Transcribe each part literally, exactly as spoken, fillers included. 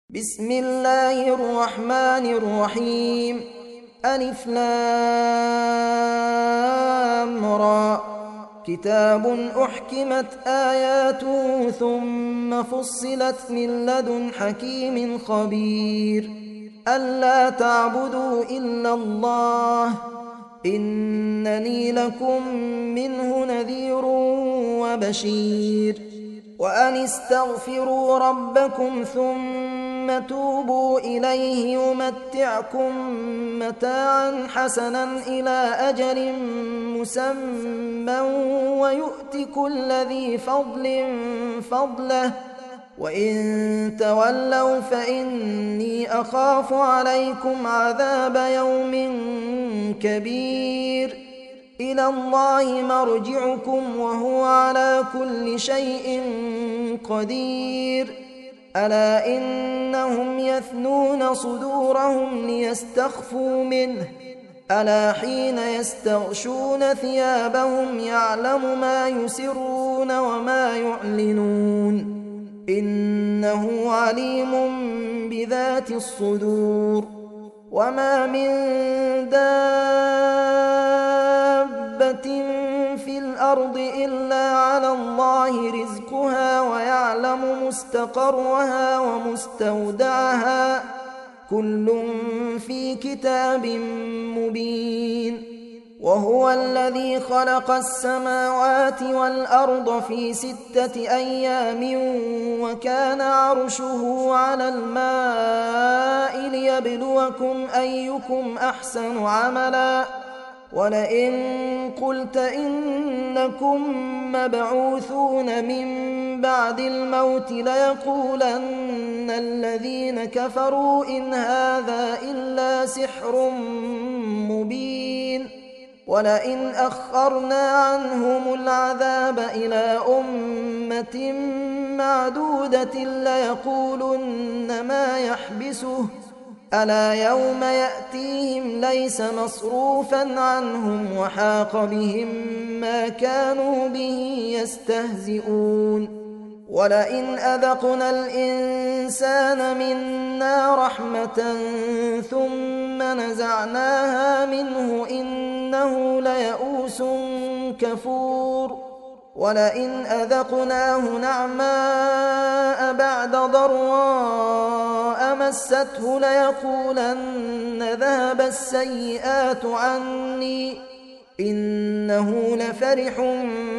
بسم الله الرحمن الرحيم. ألف لام را. كتاب أحكمت آياته ثم فصلت من لدن حكيم خبير. ألا تعبدوا إلا الله إنني لكم منه نذير وبشير. وأن استغفروا ربكم ثم توبوا إليه يمتعكم متاعا حسنا إلى أجل مسمى ويؤت كل ذي فضل فضله وإن تولوا فإني أخاف عليكم عذاب يوم كبير. إلى الله مرجعكم وهو على كل شيء قدير. ألا إنهم يثنون صدورهم ليستخفوا منه ألا حين يستغشون ثيابهم يعلم ما يسرون وما يعلنون إنه عليم بذات الصدور. وما من دابة في الأرض إلا على الله رزقها ويعلم مستقرها ومستودعها كل في كتاب مبين. وهو الذي خلق السماوات والأرض في ستة أيام وكان عرشه على الماء ليبلوكم أيكم أحسن عملا. ولئن قلت إنكم مبعوثون من بعد الموت ليقولن الذين كفروا إن هذا إلا سحر مبين. ولئن أخرنا عنهم العذاب إلى أمة معدودة ليقولن ما يحبسه ألا يوم يأتيهم ليس مصروفا عنهم وحاق بهم ما كانوا به يستهزئون. ولئن أذقنا الإنسان منا رحمة ثم نزعناها منه إنه ليئوس كفور. ولئن أذقناه نعماء بعد ضراء مسته ليقولن ذهب السيئات عني إنه لفرح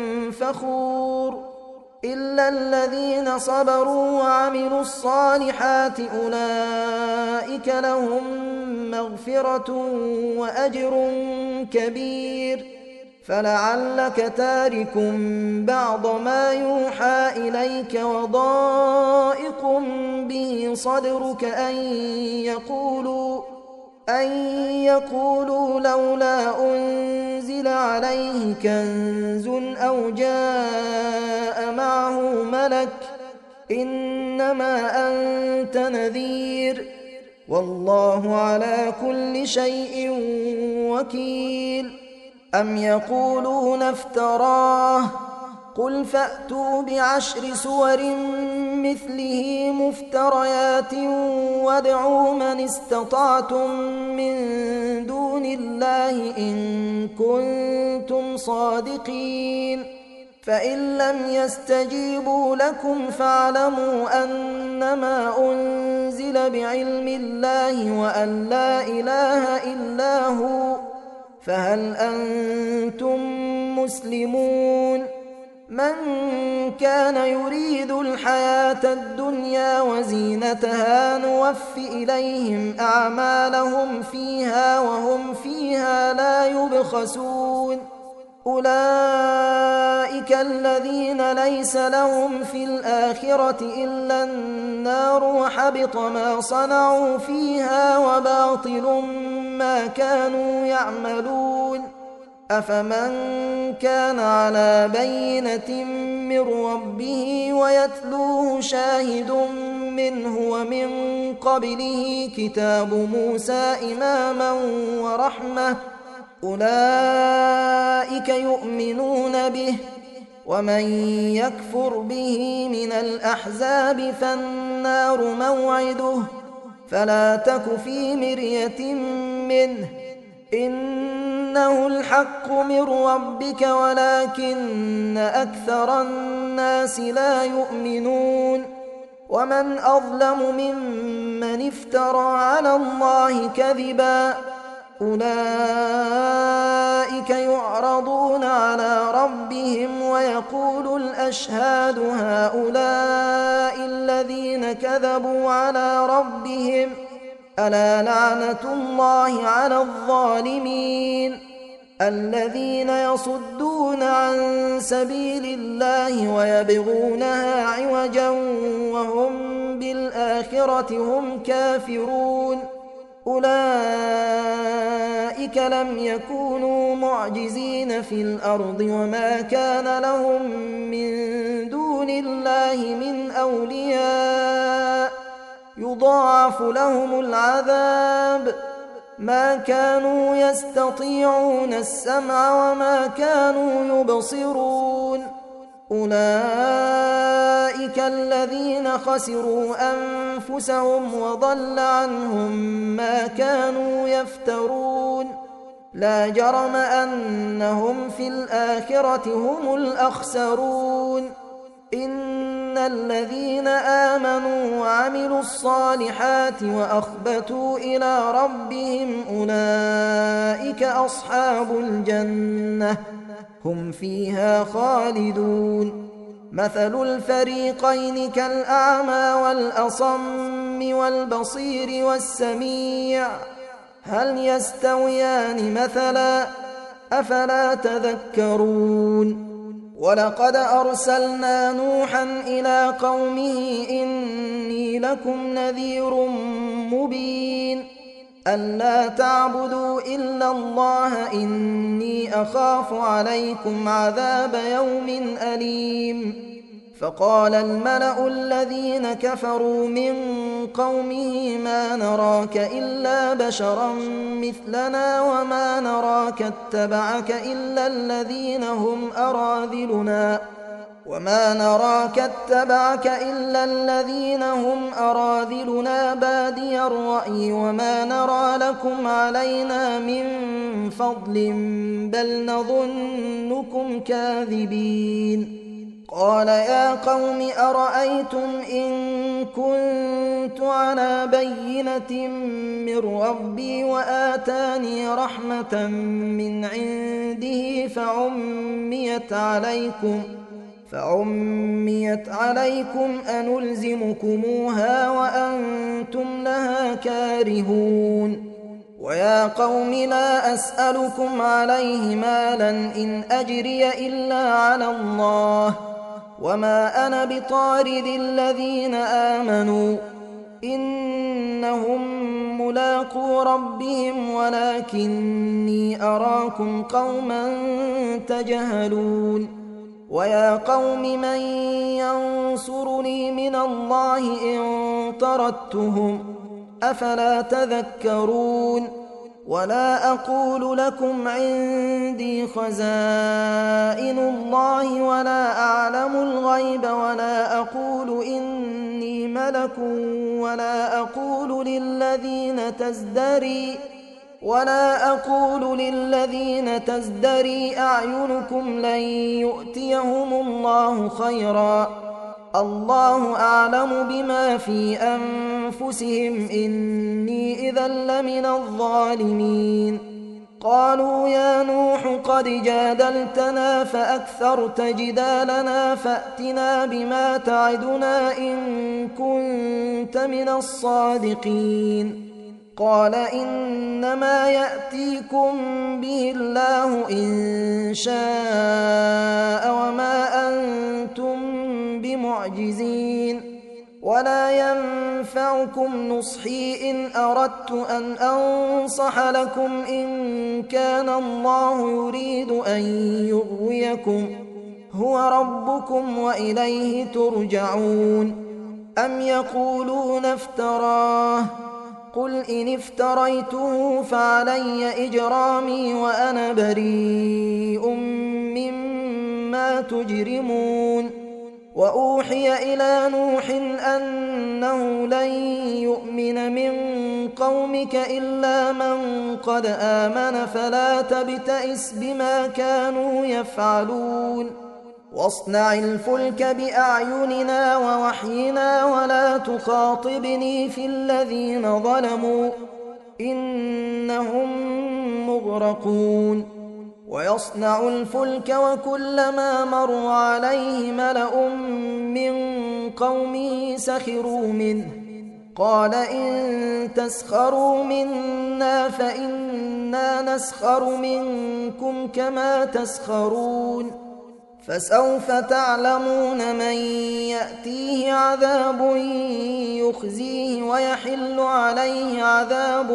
فخور. إلا الذين صبروا وعملوا الصالحات أولئك لهم مغفرة وأجر كبير. فلعلك تارك بعض ما يوحى إليك وضائق به صدرك أن يقولوا أن يقولوا لولا أنزل عليه كنز أو جاء معه ملك إنما أنت نذير والله على كل شيء وكيل. أم يقولون افتراه قل فأتوا بعشر سور مثله مفتريات وادعوا من استطعتم من دون الله إن كنتم صادقين. فإن لم يستجيبوا لكم فاعلموا أنما أنزل بعلم الله وأن لا إله إلا هو فهل أنتم مسلمون. من كان يريد الحياة الدنيا وزينتها نوف إليهم أعمالهم فيها وهم فيها لا يبخسون. أولئك الذين ليس لهم في الآخرة إلا النار وحبط ما صنعوا فيها وباطل ما كانوا يعملون. أفمن كان على بينة من ربه ويتلوه شاهد منه ومن قبله كتاب موسى إماما ورحمة أولئك يؤمنون به ومن يكفر به من الأحزاب فالنار موعده فلا تك في مرية منه إنه الحق من ربك ولكن أكثر الناس لا يؤمنون ومن أظلم ممن افترى على الله كذبا أولئك يعرضون على ربهم ويقول الأشهاد هؤلاء الذين كذبوا على ربهم ألا لعنة الله على الظالمين الذين يصدون عن سبيل الله ويبغونها عوجا وهم بالآخرة هم كافرون أولئك لم يكونوا معجزين في الأرض وما كان لهم من دون الله من أولياء يضاعف لهم العذاب ما كانوا يستطيعون السمع وما كانوا يبصرون أولئك الذين خسروا أنفسهم وضل عنهم ما كانوا يفترون لا جرم أنهم في الآخرة هم الأخسرون إن الذين آمنوا وعملوا الصالحات وأخبتوا إلى ربهم أولئك أصحاب الجنة هم فيها خالدون مثل الفريقين كالأعمى والأصم والبصير والسميع هل يستويان مثلا أفلا تذكرون ولقد أرسلنا نوحا إلى قومه إني لكم نذير مبين ألا تعبدوا إلا الله إني أخاف عليكم عذاب يوم أليم فقال الملأ الذين كفروا من قومه ما نراك إلا بشرا مثلنا وما نراك اتبعك إلا الذين هم أراذلنا وما نراك اتبعك إلا الذين هم أراذلنا بادي الرأي وما نرى لكم علينا من فضل بل نظنكم كاذبين قال يا قوم أرأيتم إن كنت على بينة من ربي وآتاني رحمة من عنده فعميت عليكم فعميت عليكم أنلزمكموها وأنتم لها كارهون ويا قوم لا أسألكم عليه مالا إن أجري إلا على الله وما أنا بطارد الذين آمنوا إنهم ملاقو ربهم ولكني أراكم قوما تجهلون ويا قوم من ينصرني من الله إن طردتهم أفلا تذكرون ولا أقول لكم عندي خزائن الله ولا أعلم الغيب ولا أقول إني ملك ولا أقول للذين تزدري ولا أقول للذين تزدري أعينكم لن يؤتيهم الله خيرا الله أعلم بما في أنفسهم إني إذا لمن الظالمين قالوا يا نوح قد جادلتنا فأكثرت جدالنا فأتنا بما تعدنا إن كنت من الصادقين قال إنما يأتيكم به الله إن شاء وما أنتم بمعجزين ولا ينفعكم نصحي إن أردت أن أنصح لكم إن كان الله يريد أن يغويكم هو ربكم وإليه ترجعون أم يقولون افتراه قل إن افتريته فعلي إجرامي وأنا بريء مما بما تجرمون وأوحي إلى نوح أنه لن يؤمن من قومك إلا من قد آمن فلا تبتئس بما كانوا يفعلون واصنع الفلك بأعيننا ووحينا ولا تخاطبني في الذين ظلموا إنهم مغرقون ويصنع الفلك وكلما مر عليه ملأ من قومه سخروا منه قال إن تسخروا منا فإنا نسخر منكم كما تسخرون فسوف تعلمون من يأتيه عذاب يخزيه ويحل عليه عذاب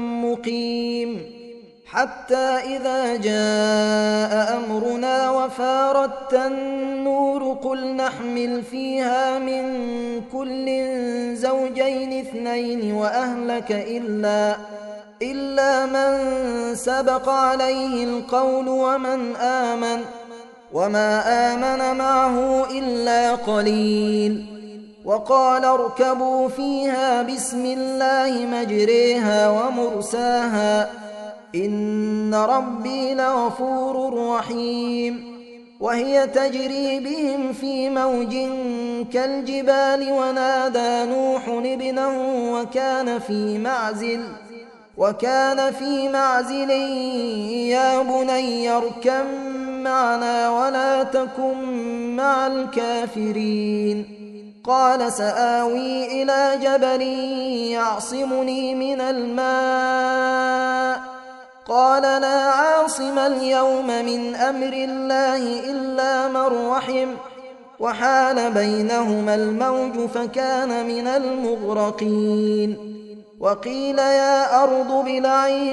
مقيم حتى إذا جاء أمرنا وفارت النور قل نحمل فيها من كل زوجين اثنين وأهلك إلا, إلا من سبق عليه القول ومن آمن وما آمن معه إلا قليل وقال اركبوا فيها بسم الله مجريها ومرساها إن ربي لغفور رحيم وهي تجري بهم في موج كالجبال ونادى نوح ابنه وكان في معزل وكان في معزل يا بني اركب معنا ولا تكن مع الكافرين قال سآوي إلى جبل يعصمني من الماء قال لا عاصم اليوم من أمر الله إلا من رحم وحال بينهما الموج فكان من المغرقين وقيل يا أرض ابلعي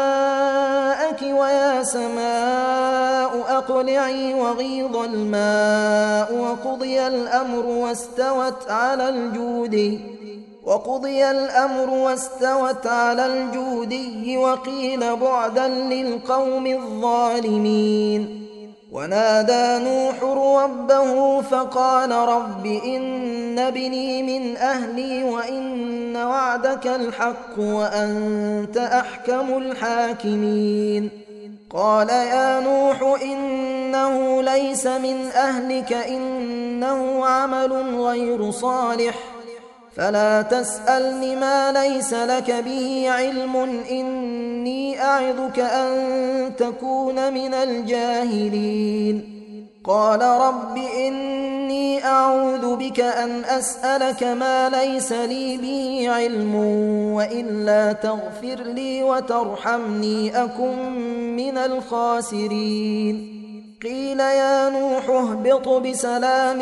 ماءك ويا سماء أقلعي وغيض الماء وقضي الأمر واستوت على الجودي وقضي الأمر واستوت على الجودي وقيل بعدا للقوم الظالمين ونادى نوح ربه فقال رب إن ابني من أهلي وإن وعدك الحق وأنت أحكم الحاكمين قال يا نوح إنه ليس من أهلك إنه عمل غير صالح فلا تسألني ما ليس لك به علم إني أعظك أن تكون من الجاهلين قال رب إني أعوذ بك أن أسألك ما ليس لي به علم وإلا تغفر لي وترحمني أكن من الخاسرين قيل يا نوح اهبط بسلام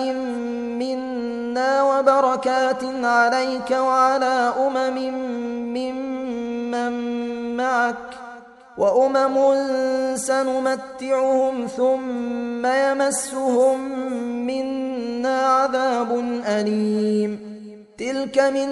منا وبركات عليك وعلى أمم ممن معك وأمم سنمتعهم ثم يمسهم منا عذاب أليم تلك من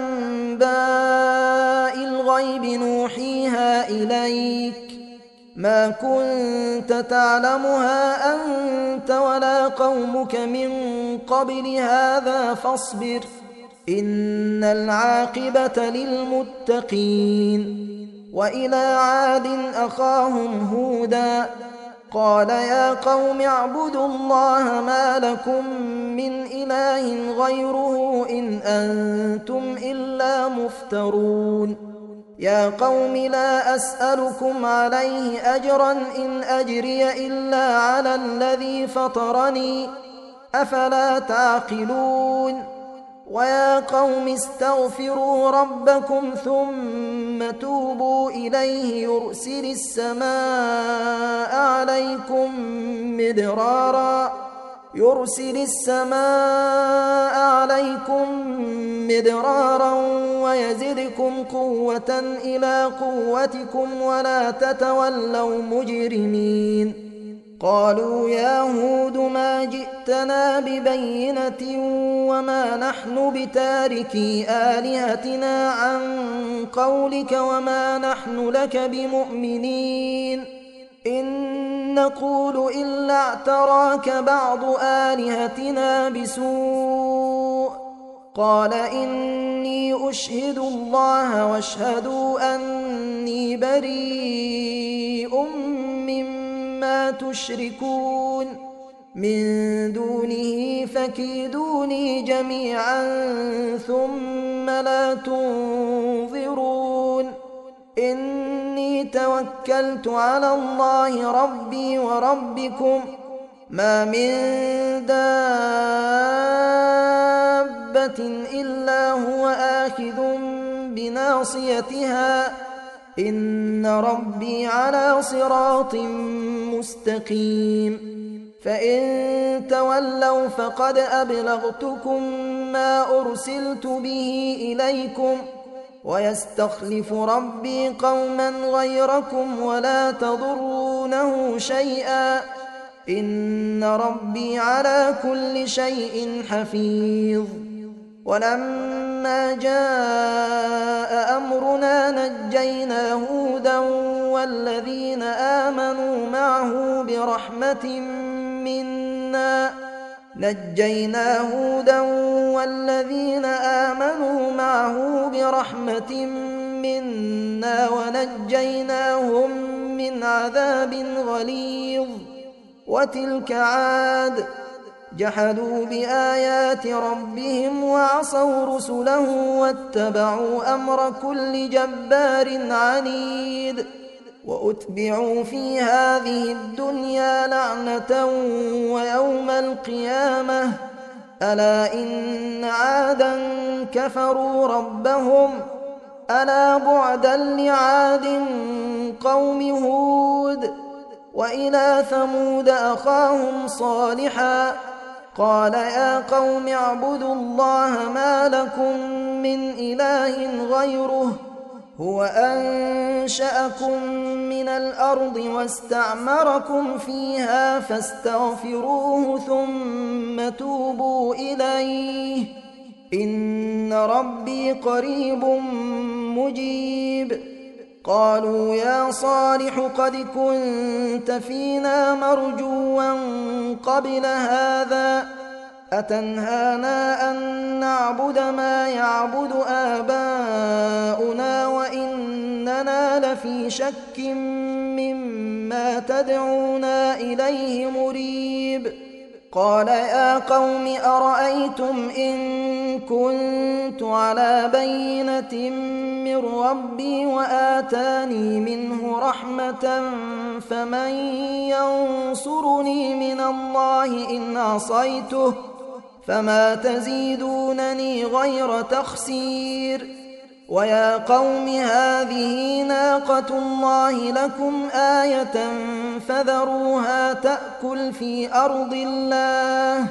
أنباء الغيب نوحيها إليك ما كنت تعلمها أنت ولا قومك من قبل هذا فاصبر إن العاقبة للمتقين وإلى عاد أخاهم هودا قال يا قوم اعبدوا الله ما لكم من إله غيره إن أنتم إلا مفترون يا قوم لا أسألكم عليه أجرا إن أجري إلا على الذي فطرني أفلا تعقلون ويا قوم استغفروا ربكم ثم توبوا إليه يرسل السماء عليكم مدرارا يرسل السماء عليكم مدرارا ويزدكم قوة إلى قوتكم ولا تتولوا مجرمين قالوا يا هود ما جئتنا ببينة وما نحن بتاركي آلهتنا عن قولك وما نحن لك بمؤمنين إن نقول إلا اعتراك بعض آلهتنا بسوء قال إني أشهد الله واشهدوا أني بريء مما تشركون من دونه فكيدوني جميعا ثم لا تنظرون إني توكلت على الله ربي وربكم ما من دابة إلا هو آخذ بناصيتها إن ربي على صراط مستقيم فإن تولوا فقد أبلغتكم ما أرسلت به إليكم ويستخلف ربي قوما غيركم ولا تضرونه شيئا إن ربي على كل شيء حفيظ ولما جاء أمرنا نجينا هودا والذين آمنوا معه برحمة منا نجينا هودا والذين آمنوا معه برحمة منا ونجيناهم من عذاب غليظ وتلك عاد جحدوا بآيات ربهم وعصوا رسله واتبعوا أمر كل جبار عنيد وأتبعوا في هذه الدنيا لعنة ويوم القيامة ألا إن عادا كفروا ربهم ألا بعدا لعاد قوم هود وإلى ثمود أخاهم صالحا قال يا قوم اعبدوا الله ما لكم من إله غيره هو أنشأكم من الأرض واستعمركم فيها فاستغفروه ثم توبوا إليه إن ربي قريب مجيب قالوا يا صالح قد كنت فينا مرجوا قبل هذا أتنهانا أن نعبد ما يعبد آباؤنا وإننا لفي شك مما تدعونا إليه مريب قال يا قوم أرأيتم إن كنت على بينة من ربي وآتاني منه رحمة فمن ينصرني من الله إن عصيته فما تزيدونني غير تخسير ويا قوم هذه ناقة الله لكم آية فذروها تأكل في أرض الله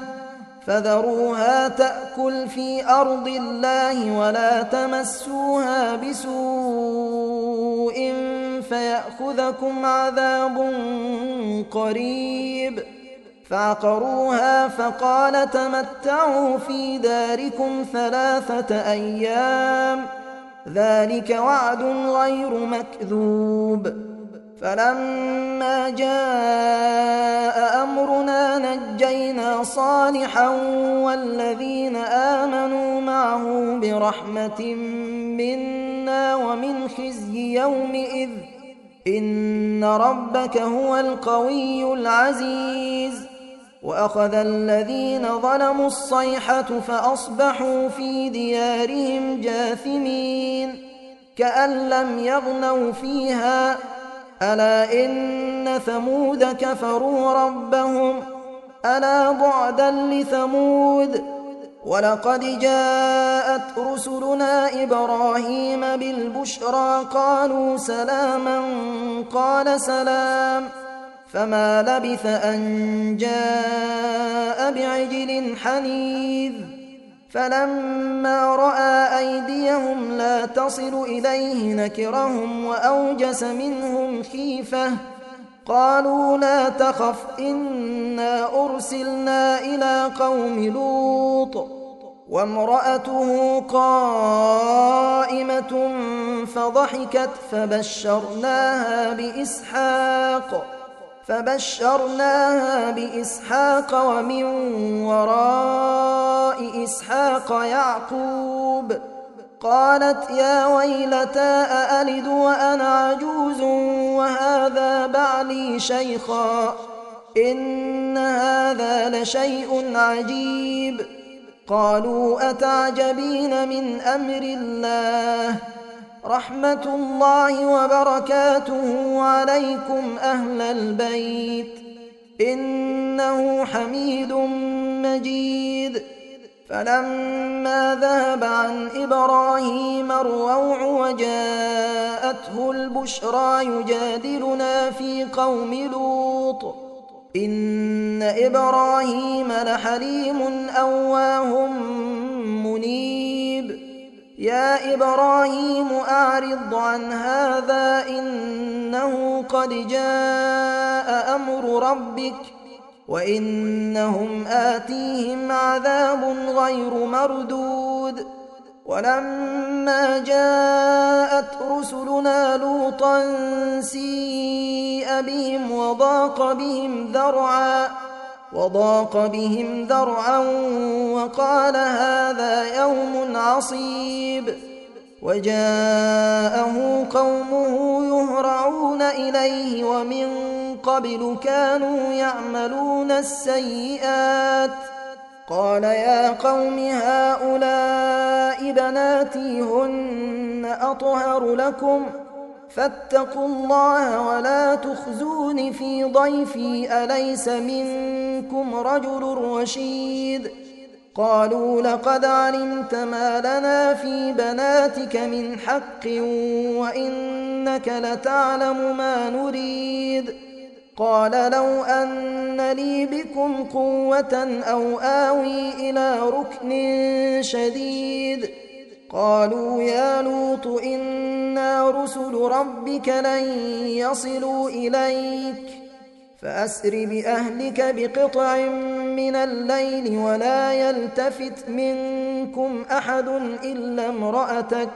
فذروها تأكل في أرض الله ولا تمسوها بسوء فيأخذكم عذاب قريب فعقروها فقال تمتعوا في داركم ثلاثة أيام ذلك وعد غير مكذوب فلما جاء أمرنا نجينا صالحا والذين آمنوا معه برحمة منا ومن خزي يومئذ إن ربك هو القوي العزيز وأخذ الذين ظلموا الصيحة فأصبحوا في ديارهم جاثمين كأن لم يغنوا فيها ألا إن ثمود كفروا ربهم ألا بعدا لثمود ولقد جاءت رسلنا إبراهيم بالبشرى قالوا سلاما قال سلام فما لبث أن جاء بعجل حنيذ فلما رأى أيديهم لا تصل إليه نكرهم وأوجس منهم خيفة قالوا لا تخف إنا أرسلنا إلى قوم لوط وامرأته قائمة فضحكت فبشرناها بإسحاق فبشرناها بإسحاق ومن وراء إسحاق يعقوب. قالت يا ويلتى أألد وأنا عجوز وهذا بعلي شيخا إن هذا لشيء عجيب. قالوا أتعجبين من أمر الله رحمة الله وبركاته عليكم أهل البيت إنه حميد مجيد. فلما ذهب عن إبراهيم الروع وجاءته البشرى يجادلنا في قوم لوط إن إبراهيم لحليم أواه منيب. يا إبراهيم أعرض عن هذا إنه قد جاء أمر ربك وإنهم آتيهم عذاب غير مردود. ولما جاءت رسلنا لوطا سيء بهم وضاق بهم ذرعا وضاق بهم ذرعا وقال هذا يوم عصيب. وجاءه قومه يهرعون إليه ومن قبل كانوا يعملون السيئات. قال يا قوم هؤلاء بناتي هن أطهر لكم فاتقوا الله ولا تخزون في ضيفي أليس منكم رجل رشيد. قالوا لقد علمت ما لنا في بناتك من حق وإنك لتعلم ما نريد. قال لو أن لي بكم قوة أو آوي إلى ركن شديد. قالوا يا لوط إنا رسل ربك لن يصلوا إليك فأسر بأهلك بقطع من الليل ولا يلتفت منكم أحد إلا امرأتك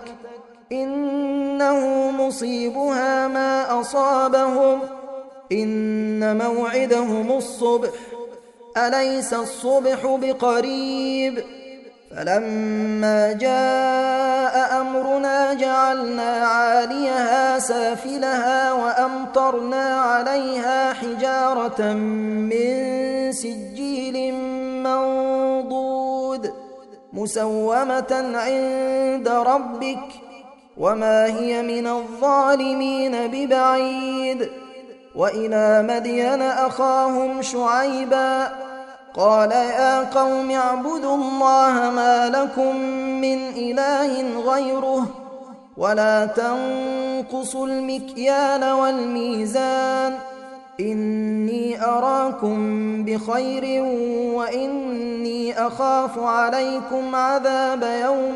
إنه مصيبها ما أصابهم إن موعدهم الصبح أليس الصبح بقريب. فلما جاء أمرنا جعلنا عاليها سافلها وأمطرنا عليها حجارة من سجيل منضود مسومة عند ربك وما هي من الظالمين ببعيد. وإلى مدين أخاهم شعيبا قال يا قوم اعبدوا الله ما لكم من إله غيره ولا تنقصوا المكيال والميزان إني أراكم بخير وإني أخاف عليكم عذاب يوم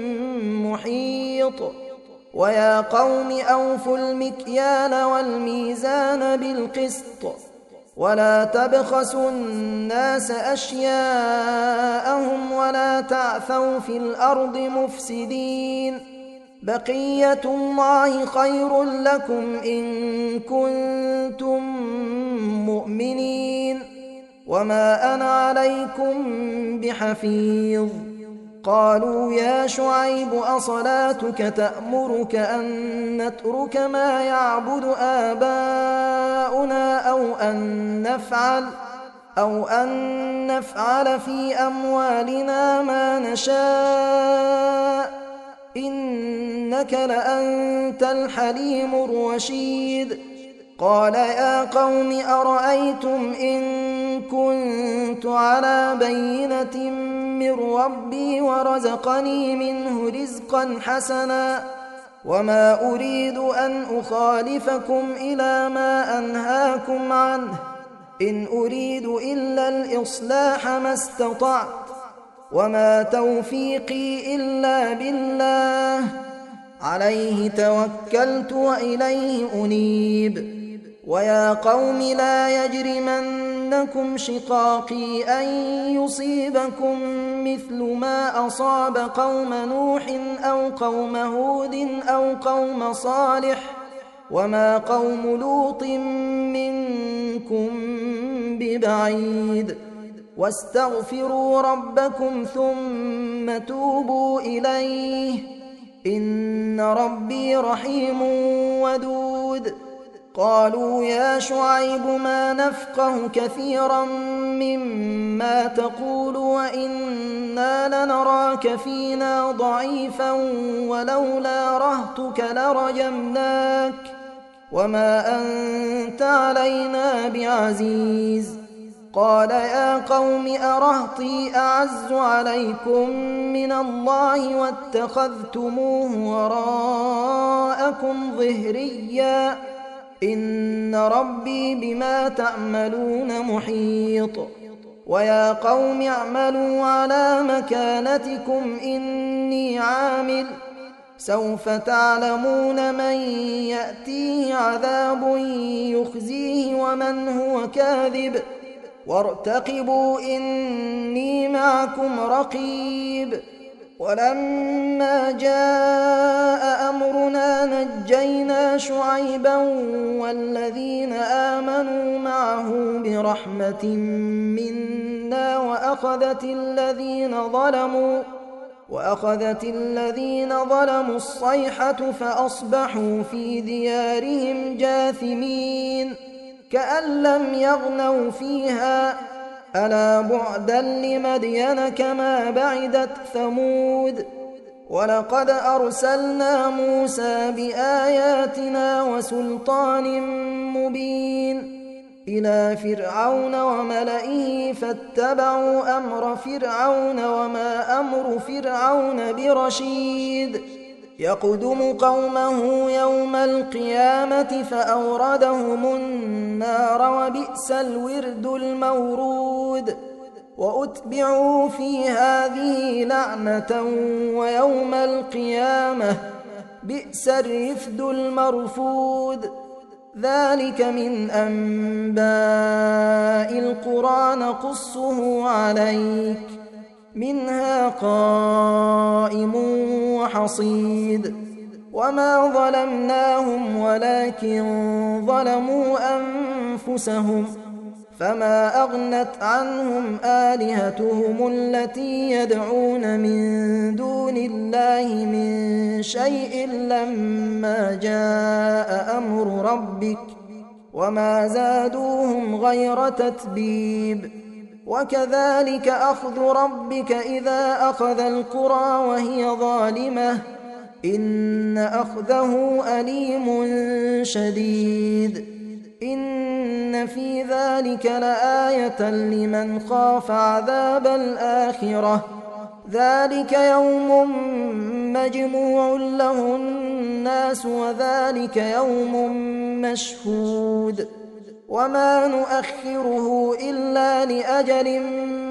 محيط. ويا قوم أوفوا المكيال والميزان بالقسط ولا تبخسوا الناس أشياءهم ولا تعثوا في الأرض مفسدين. بقية الله خير لكم إن كنتم مؤمنين وما أنا عليكم بحفيظ. قالوا يا شعيب أصلاتك تأمرك أن نترك ما يعبد آباؤنا أو أن نفعل أو أن نفعل في أموالنا ما نشاء إنك لأنت الحليم الرشيد. قال يا قوم أرأيتم إن كنت على بينة من ربي ورزقني منه رزقا حسنا وما أريد أن أخالفكم إلى ما أنهاكم عنه إن أريد إلا الإصلاح ما استطعت وما توفيقي إلا بالله عليه توكلت وإليه أنيب. ويا قوم لا يجرمنكم شقاقي أن يصيبكم مثل ما أصاب قوم نوح أو قوم هود أو قوم صالح وما قوم لوط منكم ببعيد واستغفروا ربكم ثم توبوا إليه إن ربي رحيم ودود قالوا يا شعيب ما نفقه كثيرا مما تقول وإنا لنراك فينا ضعيفا ولولا رهتك لرجمناك وما أنت علينا بعزيز قال يا قوم أرهطي أعز عليكم من الله واتخذتموه وراءكم ظهريا إن ربي بما تعملون محيط ويا قوم اعملوا على مكانتكم إني عامل سوف تعلمون من يأتيه عذاب يخزيه ومن هو كاذب وارتقبوا إني معكم رقيب ولما جاء أمرنا نجينا شعيبا والذين آمنوا معه برحمة منا وأخذت الذين ظلموا وأخذت الذين ظلموا الصيحة فأصبحوا في ديارهم جاثمين كأن لم يغنوا فيها ألا بعدا لمدين كما بعدت ثمود ولقد أرسلنا موسى بآياتنا وسلطان مبين إلى فرعون وملئه فاتبعوا أمر فرعون وما أمر فرعون برشيد يقدم قومه يوم القيامة فأوردهم النار وبئس الورد المورود وأتبعوا في هذه لعنة ويوم القيامة بئس الرفد المرفود ذلك من أنباء القرى نقصه عليك منها قائم وحصيد وما ظلمناهم ولكن ظلموا أنفسهم فما أغنت عنهم آلهتهم التي يدعون من دون الله من شيء لما جاء أمر ربك وما زادوهم غير تتبيب وكذلك أخذ ربك إذا أخذ القرى وهي ظالمة إن أخذه أليم شديد إن في ذلك لآية لمن خاف عذاب الآخرة ذلك يوم مجموع له الناس وذلك يوم مشهود وما نؤخره إلا لأجل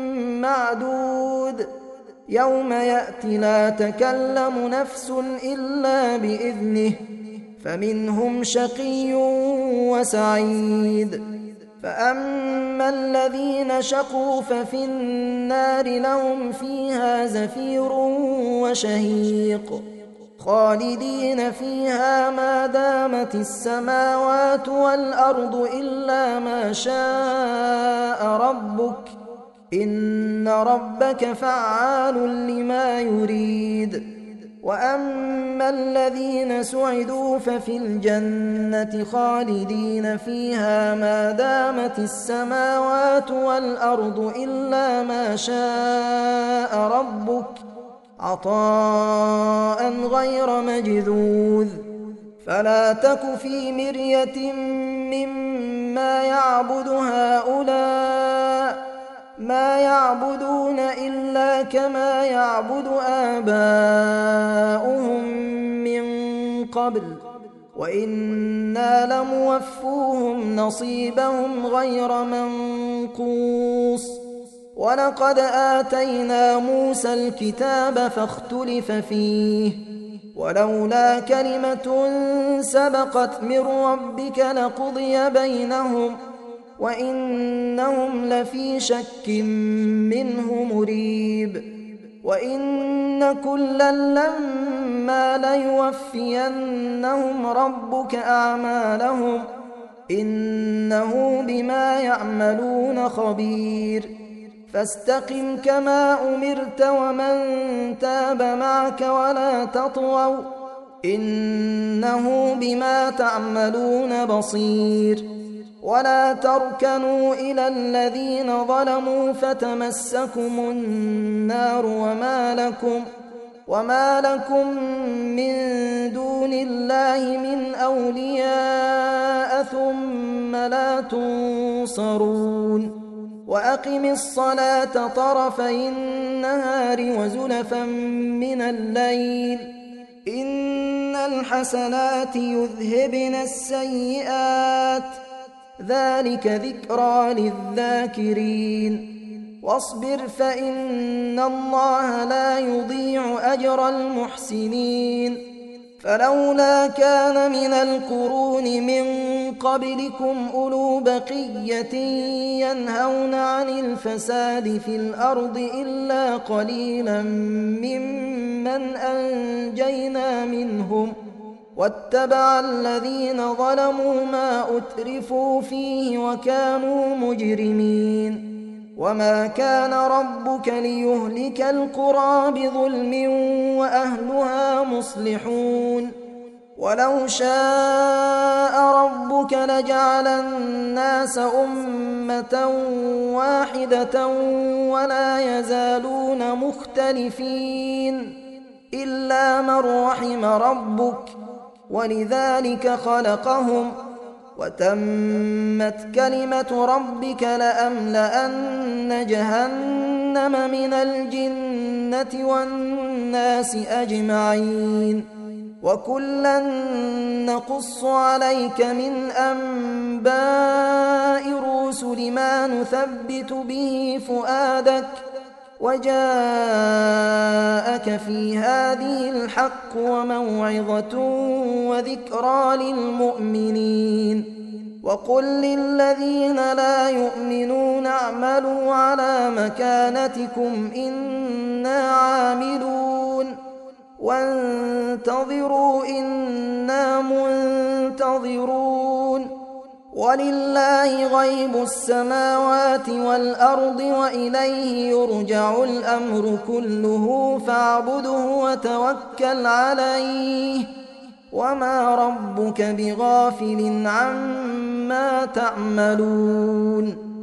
معدود يوم يأتي لا تكلم نفس إلا بإذنه فمنهم شقي وسعيد فأما الذين شقوا ففي النار لهم فيها زفير وشهيق خالدين فيها ما دامت السماوات والأرض إلا ما شاء ربك إن ربك فعال لما يريد وأما الذين سعدوا ففي الجنة خالدين فيها ما دامت السماوات والأرض إلا ما شاء ربك عطاء غير مجذوذ فلا تك في مرية مما يعبد هؤلاء ما يعبدون إلا كما يعبد آباؤهم من قبل وإنا لموفوهم نصيبهم غير منقوص ولقد آتينا موسى الكتاب فاختلف فيه ولولا كلمة سبقت من ربك لقضي بينهم وإنهم لفي شك منه مريب وإن كلا لما ليوفينهم ربك أعمالهم إنه بما يعملون خبير فاستقم كما أمرت ومن تاب معك ولا تطغوا إنه بما تعملون بصير ولا تركنوا إلى الذين ظلموا فتمسكم النار وما لكم وما لكم من دون الله من أولياء ثم لا تنصرون وأقم الصلاة طرفي النهار وزلفا من الليل إن الحسنات يذهبن السيئات ذلك ذكرى للذاكرين واصبر فإن الله لا يضيع أجر المحسنين فلولا كان من القرون من قبلكم أولو بقية ينهون عن الفساد في الأرض إلا قليلا ممن أنجينا منهم واتبع الذين ظلموا ما أترفوا فيه وكانوا مجرمين وما كان ربك ليهلك القرى بظلم وأهلها مصلحون ولو شاء ربك لجعل الناس أمة واحدة ولا يزالون مختلفين إلا من رحم ربك ولذلك خلقهم وتمت كلمة ربك لأملأن جهنم من الجنة والناس أجمعين وكلا نقص عليك من أنباء الرسل ما نثبت به فؤادك وجاءك في هذه الحق وموعظة وذكرى للمؤمنين وقل للذين لا يؤمنون اعملوا على مكانتكم إنا عاملون وانتظروا إنا منتظرون ولله غيب السماوات والأرض وإليه يرجع الأمر كله فاعبده وتوكل عليه وما ربك بغافل عما تعملون